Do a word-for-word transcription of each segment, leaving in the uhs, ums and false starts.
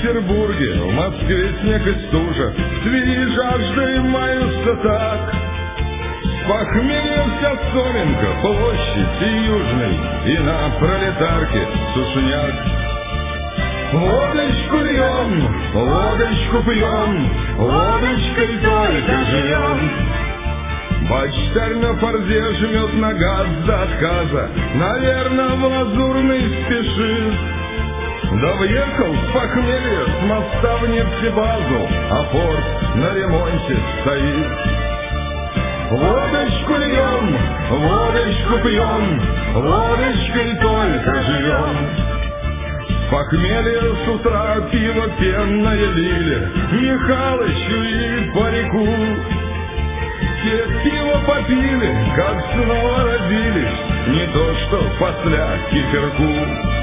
Петербурге, в Москве снег и стужа, в Твери жаждой маются так. С похмелья вся Соленка, площадь и Южный, и на Пролетарке сушняк. Водочку льем, водочку пьем, водочкой только живем. Бочтарь на форзе жмет на газ до отказа, наверно, в Лазурный спешит. Да въехал с похмелья с моста в нефтебазу, а порт на ремонте стоит. Водочку льем, водочку пьем, водочкой только живем. С похмелья с утра пиво пенное лили Михалычу и парику. Все пиво попили, как снова родились, не то что после киперку.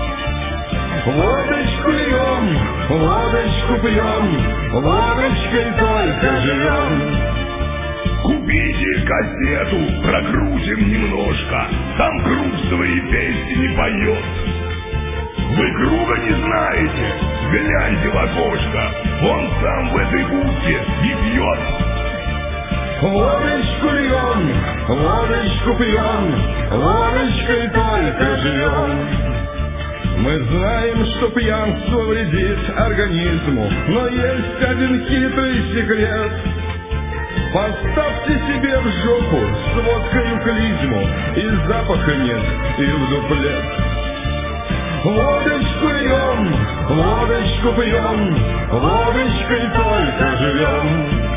Водочку льем, водочку пьем, водочкой только живем. Купите кассету, прокрутим немножко, там Круг свои песни поет. Вы Круга не знаете? Гляньте в окошко, он сам в этой будке и пьет. Водочку льем, водочку пьем, водочкой только живем. Мы знаем, что пьянство вредит организму, но есть один хитрый секрет. Поставьте себе в жопу с водкой клизму, и запаха нет, и в дуплет. Водочку льем, водочку пьем, водочкой только живем.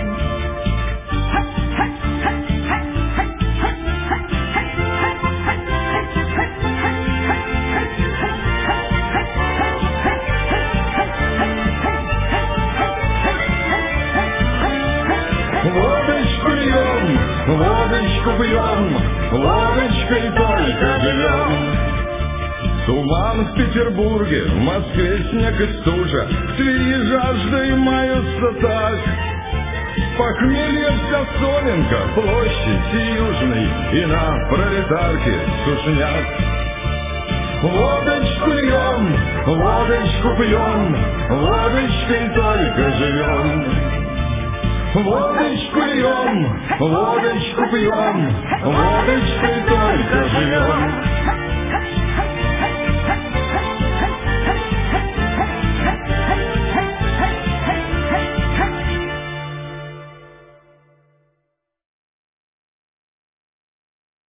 Водочку льем, водочку пьем, водочкой только живем. Туман в Петербурге, в Москве снег и стужа, в Твери жаждой маются так. С похмелья вся Соленка, площадь и Южный, и на Пролетарке сушняк. Водочку льем, водочку пьем, водочкой только живем. Водочку льем, водочку пьем, водочкой только живем.